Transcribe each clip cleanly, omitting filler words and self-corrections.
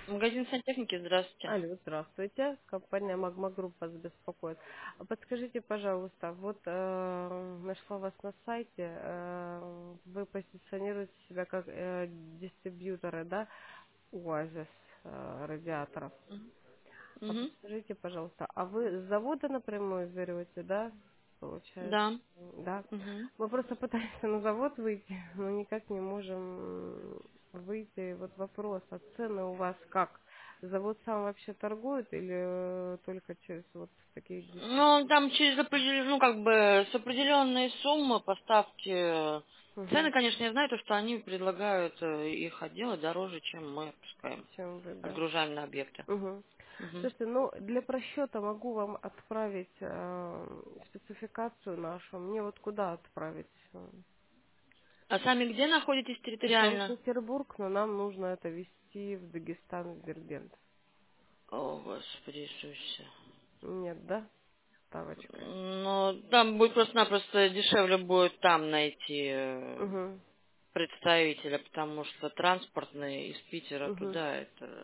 Магазин сантехники, здравствуйте. Алло, здравствуйте. Компания Магма Групп вас беспокоит. А подскажите, пожалуйста, вот нашла вас на сайте, вы позиционируете себя как дистрибьюторы, да, УАЗИС радиаторов. А Угу. подскажите, пожалуйста, а вы с завода напрямую берете, да, получается? Да. Да. Угу. Мы просто пытаемся на завод выйти, но никак не можем выйти. Вот вопрос, а цены у вас как? Завод сам вообще торгует или только через вот таких Ну, дистрибьюторов? там через определенную, ну, как бы, с определенной суммы поставки. Угу. Цены, конечно, я знаю, то, что они предлагают их отделать дороже, чем мы отпускаем, Чем вы, да? отгружаем на объекты. Угу. Угу. Слушайте, ну для просчета могу вам отправить спецификацию нашу. Мне вот куда отправить? А сами где находитесь территориально? Санкт-Петербург, но нам нужно это везти в Дагестан, в Дербент. О, Господи Иисусе. Нет, да? Ставочкой. Ну, там будет просто-напросто дешевле будет там найти Угу. представителя, потому что транспортный из Питера Угу. туда,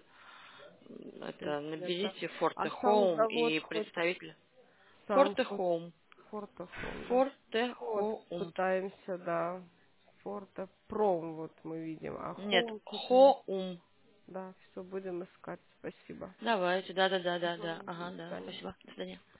это Нет, да. наберите Форте А сам Хоум завод и хоть представителя. сам Форте хоть Хоум. Фортофон, да? Форте Вот, Хоум. пытаемся, да. Фортопром вот мы видим, а Нет, Хоум что-то, Хоум. да, все будем искать. Спасибо. Давайте, да-да-да-да-да. Мгм. До Ага, да, свидания. спасибо. До свидания.